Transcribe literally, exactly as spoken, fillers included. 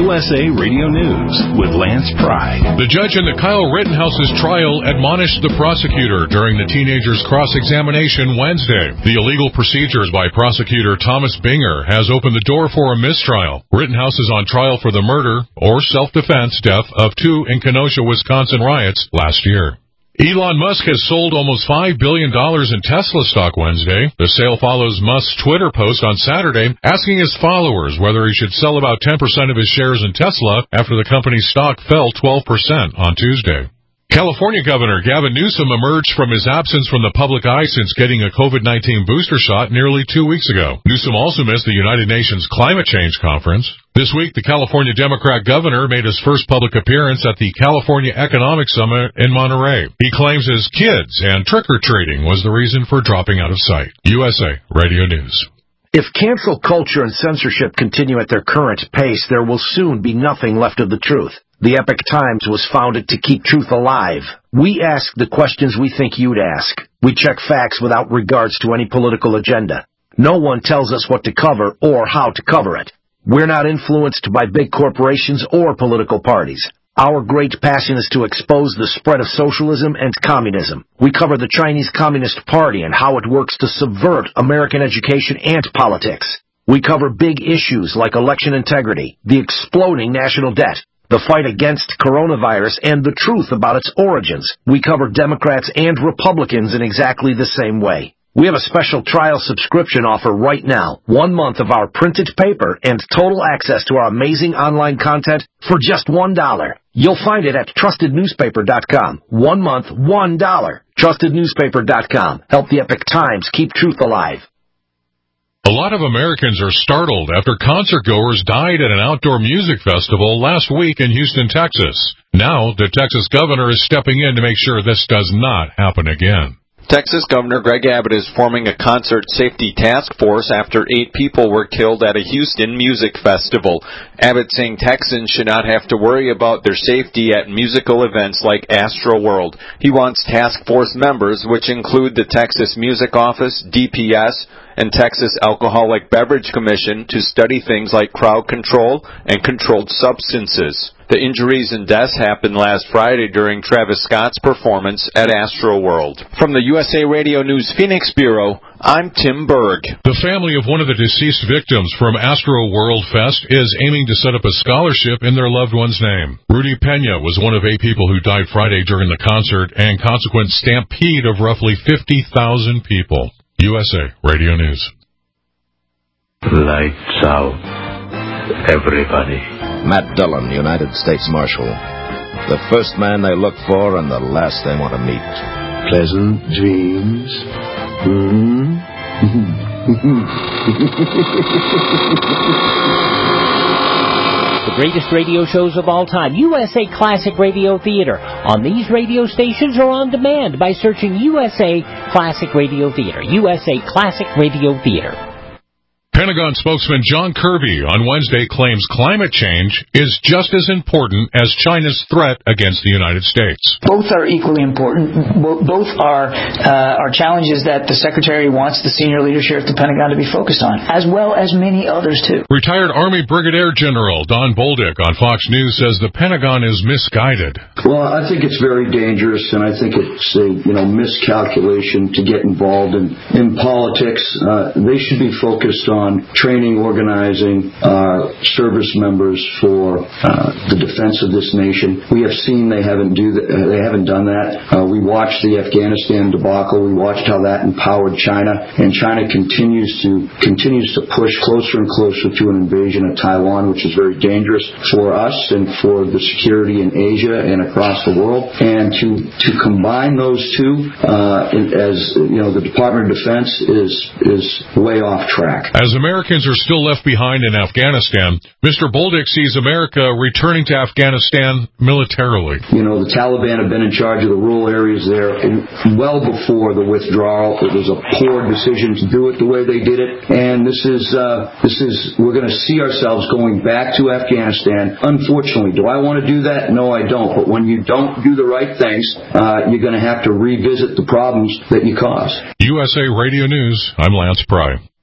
U S A Radio News with Lance Pry. The judge in the Kyle Rittenhouse's trial admonished the prosecutor during the teenager's cross-examination Wednesday. The illegal procedures by prosecutor Thomas Binger has opened the door for a mistrial. Rittenhouse is on trial for the murder or self-defense death of two in Kenosha, Wisconsin riots last year. Elon Musk has sold almost five billion dollars in Tesla stock Wednesday. The sale follows Musk's Twitter post on Saturday asking his followers whether he should sell about ten percent of his shares in Tesla after the company's stock fell twelve percent on Tuesday. California Governor Gavin Newsom emerged from his absence from the public eye since getting a COVID nineteen booster shot nearly two weeks ago. Newsom also missed the United Nations Climate Change Conference. This week, the California Democrat governor made his first public appearance at the California Economic Summit in Monterey. He claims his kids and trick-or-treating was the reason for dropping out of sight. U S A Radio News. If cancel culture and censorship continue at their current pace, there will soon be nothing left of the truth. The Epoch Times was founded to keep truth alive. We ask the questions we think you'd ask. We check facts without regards to any political agenda. No one tells us what to cover or how to cover it. We're not influenced by big corporations or political parties. Our great passion is to expose the spread of socialism and communism. We cover the Chinese Communist Party and how it works to subvert American education and politics. We cover big issues like election integrity, the exploding national debt, the fight against coronavirus, and the truth about its origins. We cover Democrats and Republicans in exactly the same way. We have a special trial subscription offer right now. One month of our printed paper and total access to our amazing online content for just one dollar. You'll find it at trusted newspaper dot com. One month, one dollar. trusted newspaper dot com. Help the Epoch Times keep truth alive. A lot of Americans are startled after concert-goers died at an outdoor music festival last week in Houston, Texas. Now, the Texas governor is stepping in to make sure this does not happen again. Texas Governor Greg Abbott is forming a concert safety task force after eight people were killed at a Houston music festival. Abbott saying Texans should not have to worry about their safety at musical events like Astroworld. He wants task force members, which include the Texas Music Office, D P S, and Texas Alcoholic Beverage Commission, to study things like crowd control and controlled substances. The injuries and deaths happened last Friday during Travis Scott's performance at Astroworld. From the U S A Radio News Phoenix Bureau, I'm Tim Berg. The family of one of the deceased victims from Astroworld Fest is aiming to set up a scholarship in their loved one's name. Rudy Pena was one of eight people who died Friday during the concert and consequent stampede of roughly fifty thousand people. U S A Radio News. Lights out, everybody. Matt Dillon, United States Marshal. The first man they look for and the last they want to meet. Pleasant dreams. Hmm? The greatest radio shows of all time, U S A Classic Radio Theater, on these radio stations or on demand by searching U S A Classic Radio Theater. U S A Classic Radio Theater. Pentagon spokesman John Kirby on Wednesday claims climate change is just as important as China's threat against the United States. Both are equally important. Both are uh, are challenges that the Secretary wants the senior leadership at the Pentagon to be focused on, as well as many others, too. Retired Army Brigadier General Don Bolduc on Fox News says the Pentagon is misguided. Well, I think it's very dangerous, and I think it's a you know miscalculation to get involved in, in politics. Uh, they should be focused on On training, organizing our service members for uh, the defense of this nation. We have seen they haven't do that, uh, they haven't done that. Uh, we watched the Afghanistan debacle. We watched how that empowered China, and China continues to continues to push closer and closer to an invasion of Taiwan, which is very dangerous for us and for the security in Asia and across the world. And to to combine those two, uh, as you know, the Department of Defense is is way off track. As Americans are still left behind in Afghanistan, Mister Bolduc sees America returning to Afghanistan militarily. You know, the Taliban have been in charge of the rural areas there well before the withdrawal. It was a poor decision to do it the way they did it, and this is uh, this is we're going to see ourselves going back to Afghanistan. Unfortunately, do I want to do that? No, I don't. But when you don't do the right things, uh, you're going to have to revisit the problems that you caused. U S A Radio News. I'm Lance Pry.